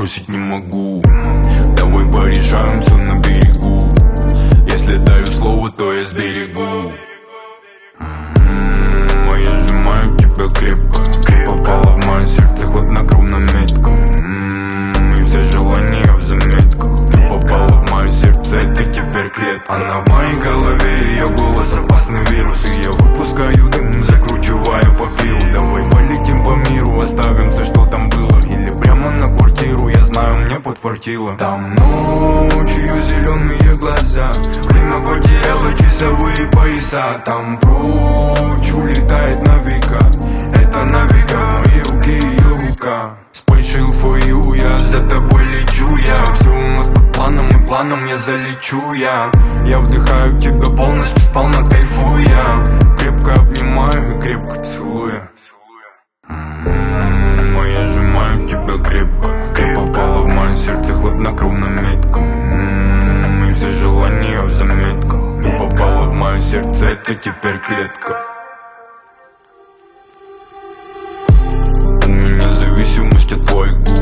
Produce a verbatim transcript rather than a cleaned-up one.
бросить не могу. Давай порешаем все на берегу. Если даю слово, то я сберегу. М-м-м, а я сжимаю тебя крепко. Ты попала в мое сердце хладнокровно метко. М-м-м, и все желания в заметку. Ты попала в мое сердце, это теперь клетка. Она в моей голове, ее голос опасный вирус. И я выпускаю дым, закручивая папиру. Давай полетим по миру, оставим все, что там было. Или прямо на квартиру, я знаю, мне подфартило. Там ночью зеленые глаза, время потеряло часовые пояса. Там прочь улетает на века, это на века мои руки, ее рука. Spaceship for you, я за тобой лечу. Я все у нас под планом, и планом я залечу. Я Я вдыхаю тебя полностью, сполна кайфуя. Крепко обнимаю и крепко целуя. М-м-м, а я сжимаю тебя крепко. Ты попала в мое сердце хладнокровно метко. М-м-м, и все желания в заметку. Ты попала в мое сердце, это теперь клетка. У меня зависимость от твоих губ.